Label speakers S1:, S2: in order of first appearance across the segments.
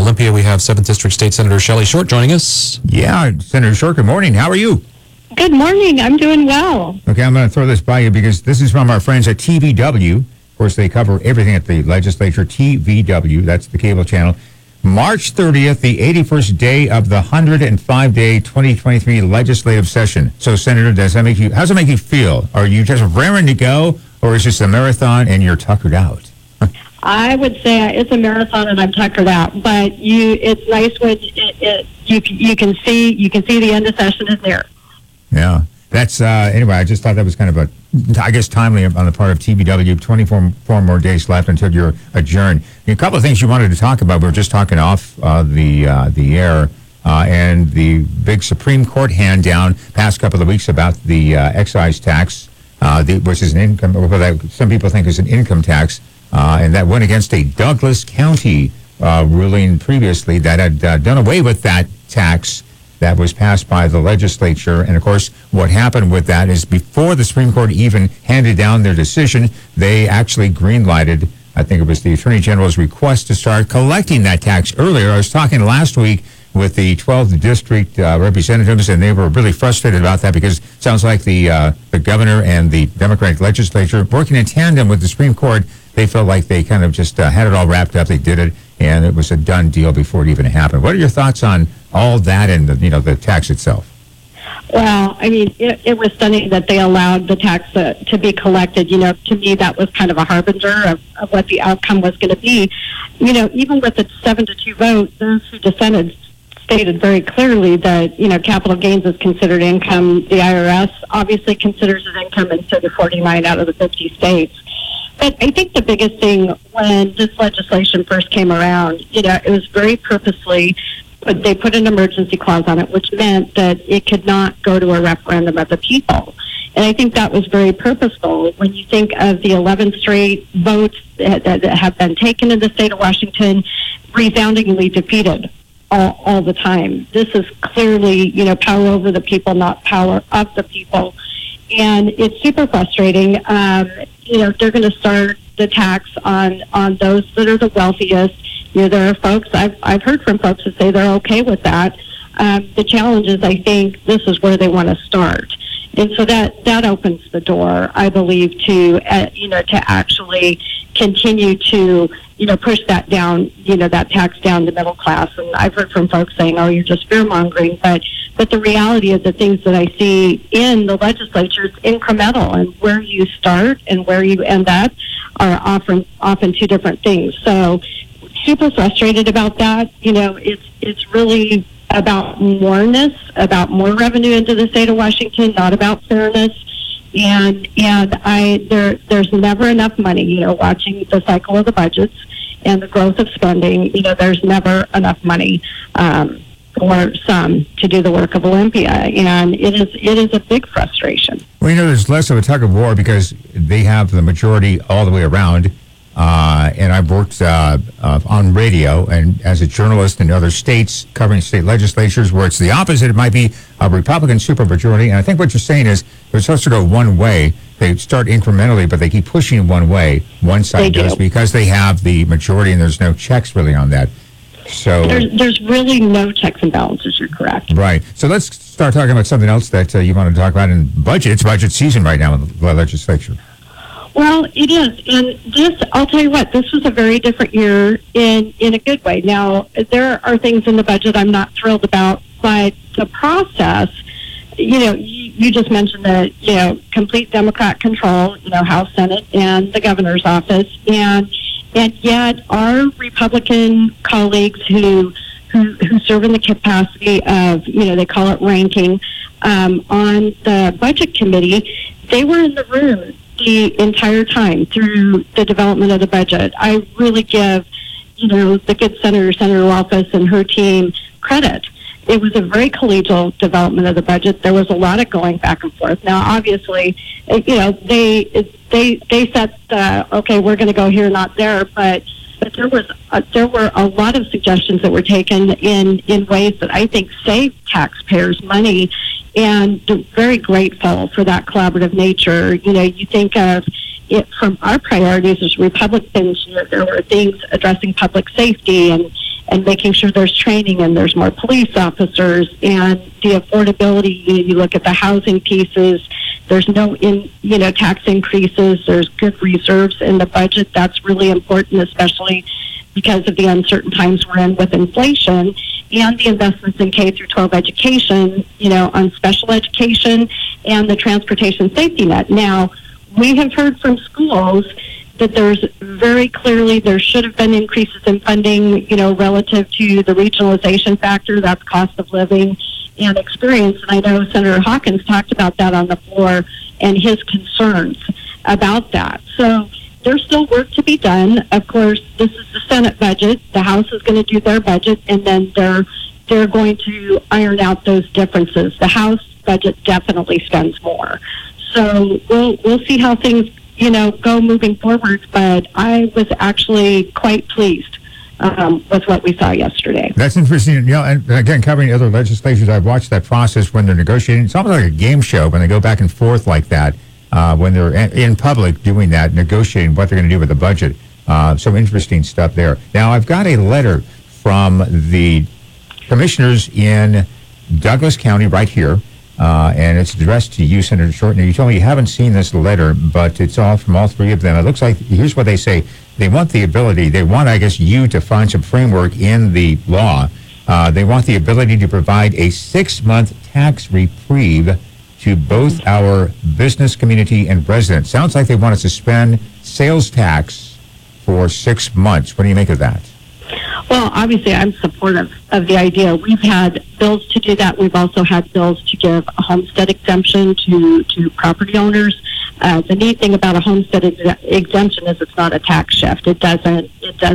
S1: Olympia. We have 7th District State Senator Shelley Short joining us.
S2: Yeah, Senator Short, good morning. How are you?
S3: Good morning. I'm doing well.
S2: Okay, I'm going to throw this by you because this is from our friends at TVW. Of course, they cover everything at the legislature. TVW, that's the cable channel. March 30th, the 81st day of the 105-day 2023 legislative session. So, Senator, how's it make you feel? Are you just raring to go, or is this a marathon and you're tuckered out?
S3: I would say it's a marathon and I'm tuckered out, but it's nice when you can see the end of session is there.
S2: Yeah, that's anyway. I just thought that was kind of timely on the part of TVW. 24 more days left until you're adjourned. A couple of things you wanted to talk about. We were just talking off the air, and the big Supreme Court hand down past couple of weeks about the excise tax, which is an income. Well, some people think is an income tax. And that went against a Douglas County ruling previously that had done away with that tax that was passed by the legislature. And, of course, what happened with that is before the Supreme Court even handed down their decision, they actually green-lighted, I think it was the Attorney General's request to start collecting that tax earlier. I was talking last week with the 12th District representatives, and they were really frustrated about that because it sounds like the governor and the Democratic legislature, working in tandem with the Supreme Court, they felt like they kind of just had it all wrapped up. They did it, and it was a done deal before it even happened. What are your thoughts on all that and the tax itself?
S3: Well, I mean, it was stunning that they allowed the tax to be collected. To me, that was kind of a harbinger of what the outcome was going to be. Even with the 7-2 vote, those who dissented stated very clearly that, capital gains is considered income. The IRS obviously considers it income, and so do 49 out of the 50 states. But I think the biggest thing when this legislation first came around, it was very purposely, but they put an emergency clause on it, which meant that it could not go to a referendum of the people. And I think that was very purposeful. When you think of the 11 straight votes that have been taken in the state of Washington, resoundingly defeated all the time. This is clearly, power over the people, not power of the people. And it's super frustrating. They're going to start the tax on those that are the wealthiest. There are folks, I've heard from folks that say they're okay with that. The challenge is, I think, this is where they want to start. And so that opens the door, I believe, to actually continue to, push that down, that tax down the middle class. And I've heard from folks saying, oh, you're just fear-mongering. But the reality of the things that I see in the legislature is incremental, and where you start and where you end up are often two different things. So super frustrated about that. It's really about moreness, about more revenue into the state of Washington, not about fairness. And there's never enough money, watching the cycle of the budgets and the growth of spending, there's never enough money for some to do the work of Olympia. And it is a big frustration.
S2: Well, there's less of a tug of war because they have the majority all the way around. And I've worked on radio and as a journalist in other states covering state legislatures where it's the opposite. It might be a Republican supermajority. And I think what you're saying is they're supposed to go one way. They start incrementally, but they keep pushing one way. One side does because they have the majority and there's no checks really on that. So
S3: there's really no checks and balances. You're correct.
S2: Right. So let's start talking about something else that you want to talk about in budget. It's budget season right now in the legislature.
S3: Well, it is. And I'll tell you what, this was a very different year in a good way. Now, there are things in the budget I'm not thrilled about, but the process, you just mentioned that, complete Democrat control, House, Senate, and the governor's office. And yet our Republican colleagues who serve in the capacity of, they call it ranking, on the budget committee, they were in the room the entire time through the development of the budget. I really give, the good Senator Walfus and her team credit. It was a very collegial development of the budget. There was a lot of going back and forth. Now, obviously, they said, okay, we're going to go here, not there, but there were a lot of suggestions that were taken in ways that I think saved taxpayers money, and very grateful for that collaborative nature. You think of it from our priorities as Republicans. There were things addressing public safety and making sure there's training and there's more police officers, and the affordability. You look at the housing pieces. There's no tax increases. There's good reserves in the budget. That's really important, especially because of the uncertain times we're in with inflation, and the investments in K through 12 education, on special education and the transportation safety net. Now, we have heard from schools that there's very clearly there should have been increases in funding, relative to the regionalization factor, that's cost of living and experience. And I know Senator Hawkins talked about that on the floor and his concerns about that. So there's still work to be done. Of course, this is the Senate budget. The House is going to do their budget, and then they're going to iron out those differences. The House budget definitely spends more. So we'll see how things go moving forward, but I was actually quite pleased with what we saw yesterday.
S2: That's interesting. And again, covering other legislatures, I've watched that process when they're negotiating. It's almost like a game show when they go back and forth like that, when they're in public doing that, negotiating what they're going to do with the budget. Some interesting stuff there. Now, I've got a letter from the commissioners in Douglas County right here. And it's addressed to you, Senator Short. Now, you told me you haven't seen this letter, but it's all from all three of them. It looks like, here's what they say. They want, I guess, you to find some framework in the law. They want the ability to provide a 6-month tax reprieve to both our business community and residents. Sounds like they want to suspend sales tax for 6 months. What do you make of that?
S3: Well, obviously, I'm supportive of the idea. We've had bills to do that. We've also had bills to give a homestead exemption to property owners. The neat thing about a homestead exemption is it's not a tax shift. It doesn't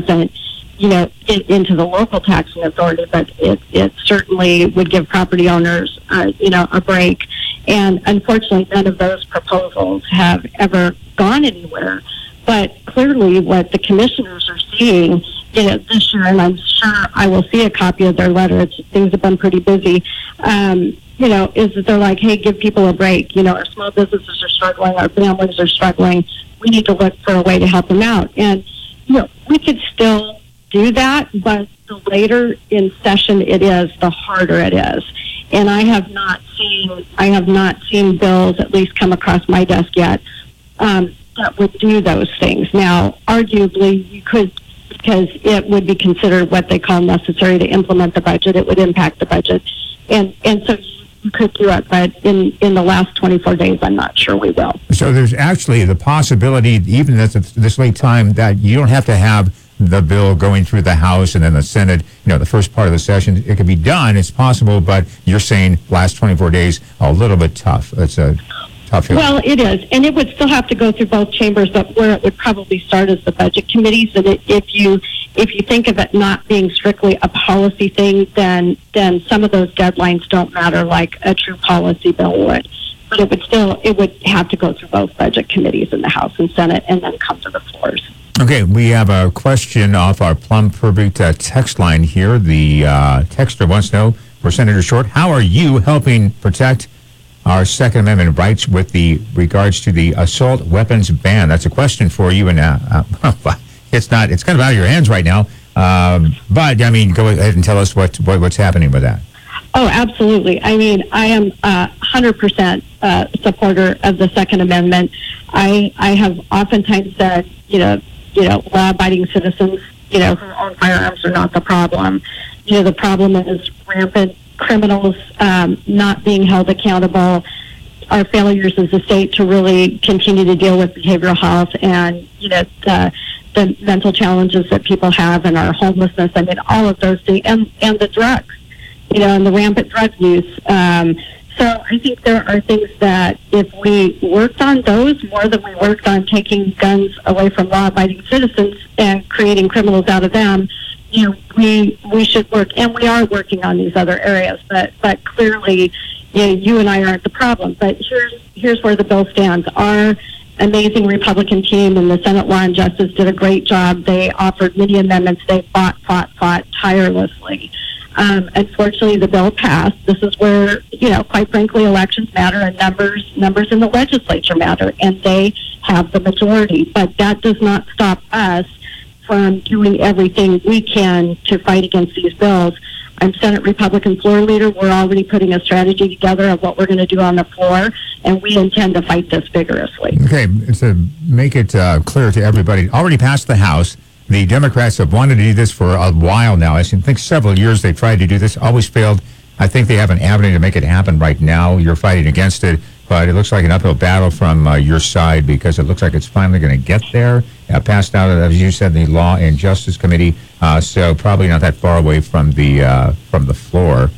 S3: get into the local taxing authority, but it certainly would give property owners, a break. And unfortunately, none of those proposals have ever gone anywhere. But clearly, what the commissioners are seeing this year, and I'm sure I will see a copy of their letter. Things have been pretty busy. Is that they're like, hey, give people a break. Our small businesses are struggling, our families are struggling. We need to look for a way to help them out. And we could still do that, but the later in session it is, the harder it is. And I have not seen bills, at least come across my desk yet, that would do those things. Now, arguably, you could, because it would be considered what they call necessary to implement the budget. It would impact the budget. And so you could do it, but in the last 24 days, I'm not sure we will.
S2: So there's actually the possibility, even at this late time, that you don't have to have the bill going through the House and then the Senate, the first part of the session. It could be done. It's possible, but you're saying last 24 days, a little bit tough. It's a tough hill.
S3: Well, it is. And it would still have to go through both chambers, but where it would probably start is the budget committees. And if you think of it not being strictly a policy thing, then some of those deadlines don't matter like a true policy bill would. But it would have to go through both budget committees in the House and Senate and then come to the floors.
S2: Okay, we have a question off our Plum Perfect text line here. The texter wants to know, for Senator Short, how are you helping protect our Second Amendment rights with regards to the assault weapons ban? That's a question for you, and it's kind of out of your hands right now. But go ahead and tell us what's happening with that.
S3: Oh, absolutely. I am 100% supporter of the Second Amendment. I have oftentimes said, law-abiding citizens, who own firearms are not the problem. The problem is rampant criminals not being held accountable, our failures as a state to really continue to deal with behavioral health and, the mental challenges that people have and our homelessness. All of those things, and the drugs, and the rampant drug use. So I think there are things that if we worked on those more than we worked on taking guns away from law-abiding citizens and creating criminals out of them, we should work, and we are working on these other areas. But clearly, you and I aren't the problem. But here's where the bill stands. Our amazing Republican team in the Senate Law and Justice did a great job. They offered many amendments. They fought tirelessly. Unfortunately, the bill passed. This is where, quite frankly, elections matter and numbers in the legislature matter, and they have the majority. But that does not stop us from doing everything we can to fight against these bills. I'm Senate Republican floor leader. We're already putting a strategy together of what we're going to do on the floor, and we intend to fight this vigorously.
S2: Okay, to make it clear to everybody, already passed the House. The Democrats have wanted to do this for a while now. I think several years they tried to do this, always failed. I think they have an avenue to make it happen right now. You're fighting against it, but it looks like an uphill battle from your side because it looks like it's finally going to get there. Passed out, as you said, the Law and Justice Committee, so probably not that far away from the floor.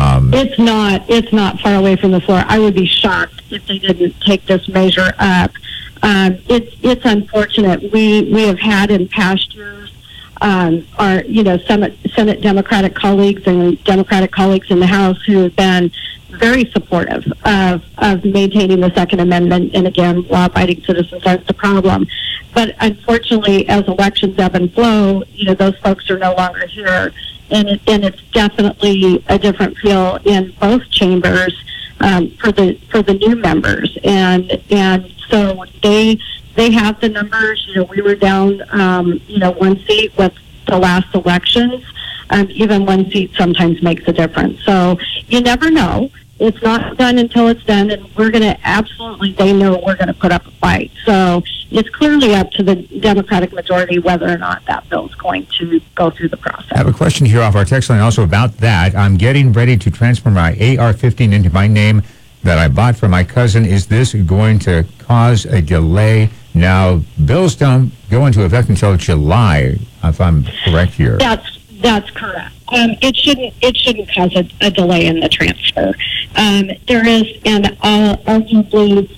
S3: It's not far away from the floor. I would be shocked if they didn't take this measure up. It's unfortunate. We have had in past years our Senate Democratic colleagues and Democratic colleagues in the House who have been very supportive of maintaining the Second Amendment, and again, law-abiding citizens aren't the problem. But unfortunately, as elections ebb and flow, those folks are no longer here, and it's definitely a different feel in both chambers for the new members, and so they have the numbers. We were down one seat with the last elections. Even one seat sometimes makes a difference. So you never know. It's not done until it's done, and we're going to they know we're going to put up a fight. So it's clearly up to the Democratic majority whether or not that bill is going to go through the process.
S2: I have a question here off our text line also about that. I'm getting ready to transfer my AR-15 into my name that I bought for my cousin. Is this going to cause a delay? Now, bills don't go into effect until July, if I'm correct here.
S3: That's correct. It shouldn't cause a delay in the transfer. There is, and arguably,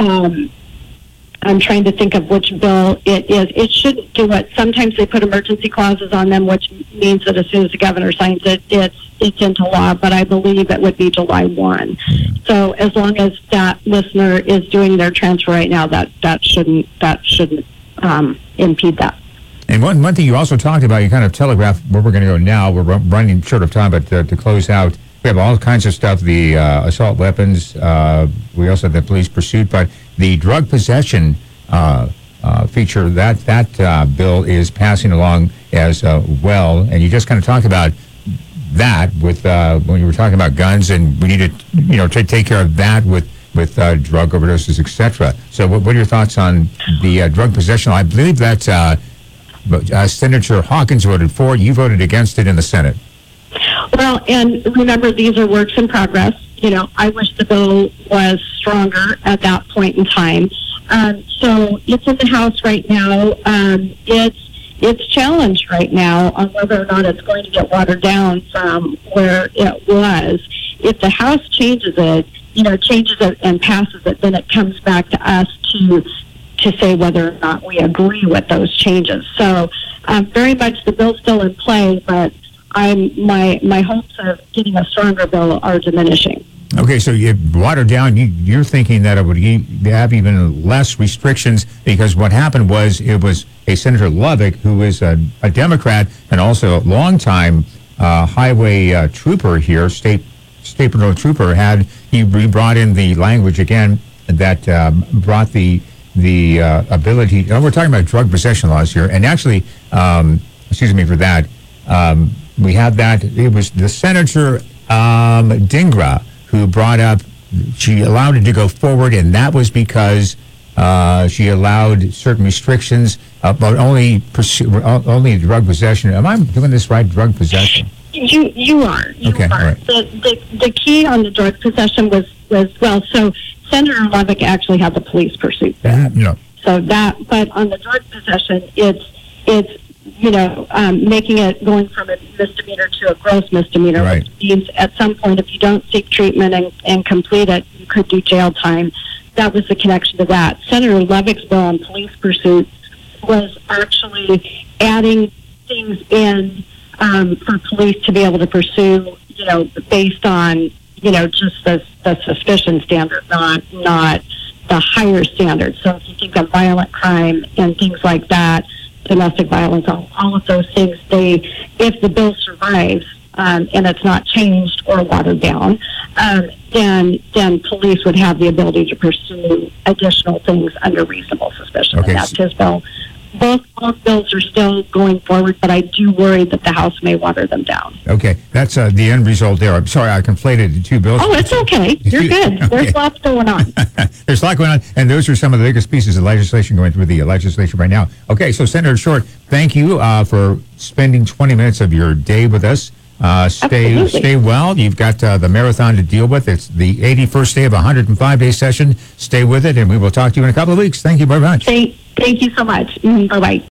S3: I'm trying to think of which bill it is. It shouldn't do it. Sometimes they put emergency clauses on them, which means that as soon as the governor signs it, it's into law. But I believe it would be July 1. So as long as that listener is doing their transfer right now, that shouldn't impede that.
S2: And one thing you also talked about, you kind of telegraphed where we're going to go now. We're running short of time, but to close out, we have all kinds of stuff, the assault weapons. We also have the police pursuit, but the drug possession feature, that bill is passing along as well. And you just kind of talked about that with when you were talking about guns, and we need to take care of that with drug overdoses, etc. So what are your thoughts on the drug possession? I believe that Senator Hawkins voted for it. You voted against it in the Senate.
S3: Well, and remember, these are works in progress. I wish the bill was stronger at that point in time. So it's in the House right now. It's challenged right now on whether or not it's going to get watered down from where it was. If the House changes it and passes it, then it comes back to us to say whether or not we agree with those changes. So very much the bill's still in play, but my hopes of getting a stronger bill are diminishing.
S2: Okay, so you watered down. You're thinking that it would have even less restrictions, because what happened was it was a Senator Lovick, who is a Democrat and also a longtime highway trooper here, state patrol trooper. He brought in the language again that brought the ability. We're talking about drug possession laws here, and actually, excuse me for that. We had that. It was the Senator Dhingra who brought up. She allowed it to go forward, and that was because she allowed certain restrictions about only drug possession. Am I doing this right? Drug possession.
S3: You are.
S2: Okay.
S3: Are.
S2: All right.
S3: The key on the drug possession was so Senator Lovick actually had the police pursuit there.
S2: Yeah.
S3: So but on the drug possession, it's making it going from a misdemeanor to a gross misdemeanor,
S2: right.
S3: Which means at some point, if you don't seek treatment and complete it, you could do jail time. That was the connection to that. Senator Lovick's bill on police pursuit was actually adding things in for police to be able to pursue, based on, just the suspicion standard, not the higher standard. So if you think of violent crime and things like that, domestic violence, all of those things, if the bill survives and it's not changed or watered down, then police would have the ability to pursue additional things under reasonable suspicion.
S2: Okay.
S3: And that's his bill. both bills are still going forward, but I do worry that the House may water them down.
S2: Okay, that's the end result there. I'm sorry, I conflated the two bills.
S3: Oh, it's okay. You're good.
S2: Okay.
S3: There's lots going on.
S2: There's a lot going on, and those are some of the biggest pieces of legislation going through the legislature right now. Okay, so Senator Short, thank you for spending 20 minutes of your day with us. Stay well. You've got the marathon to deal with. It's the 81st day of a 105-day session. Stay with it, and we will talk to you in a couple of weeks. Thank you very much.
S3: Thank you so much. Bye-bye.